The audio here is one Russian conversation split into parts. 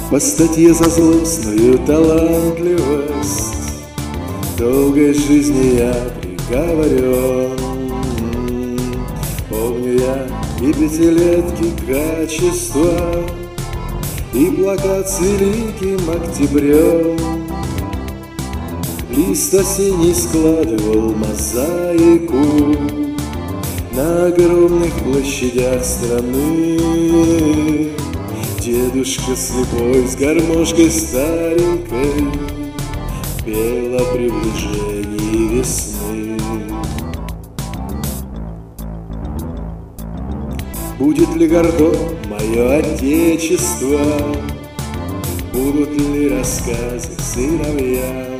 По статье за злостную талантливость долгой жизни я приговорен. Помню я и пятилетки качества, и плакат с великим октябрем. Лист осенний складывал мозаику на огромных площадях страны. Дедушка слепой с гармошкой старенькой пел о приближении весны. Будет ли гордо мое отечество? Будут ли рассказы сыновьям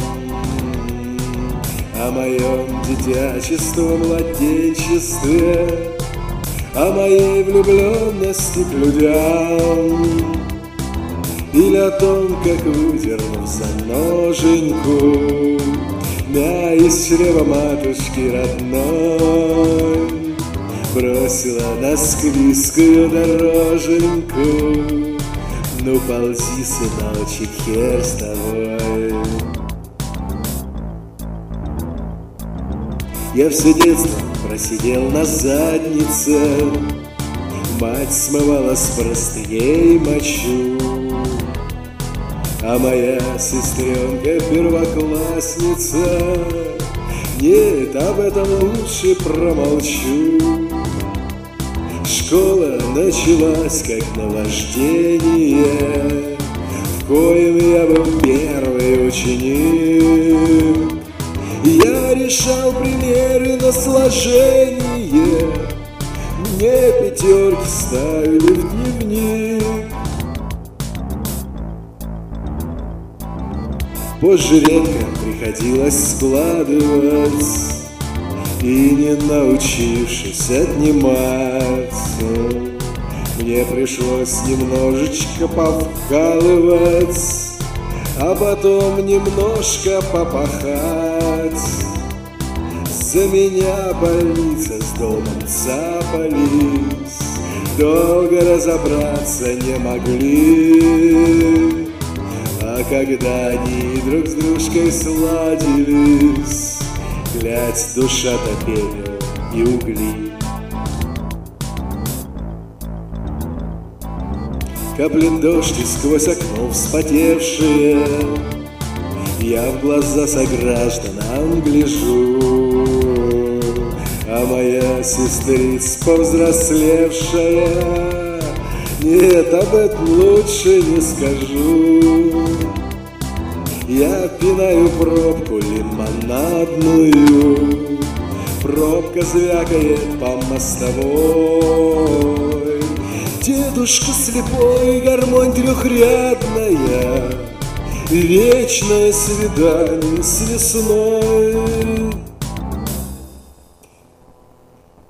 о моем дитячестве, младенчестве, о моей влюбленности к людям? Или о том, как, выдернув за ноженьку мя из чрева матушки родной, бросила на склизкую дороженьку: ну ползи, сыночек, хер с тобой. Я все детство просидел на заднице, мать смывала с простыней мочу, а моя сестренка первоклассница: нет, об этом лучше промолчу. Школа началась как наваждение, в коем я был первый ученик. Я решал примеры на сложение, мне пятерки ставили в дневник. Позже редко приходилось складывать, и не научившись отнимать, мне пришлось немножечко повкалывать, а потом немножко попахать. За меня больница с домом цапались, долго разобраться не могли. А когда они друг с дружкой сладились, глядь, душа-то пепел и угли. Каплет дождь и сквозь окно вспотевшие, я в глаза согражданам гляжу, а моя сестрица повзрослевшая: нет, об этом лучше не скажу. Я пинаю пробку лимонадную, пробка звякает по мостовой. Дедушка слепой, гармонь трехрядная, вечное свидание с весной.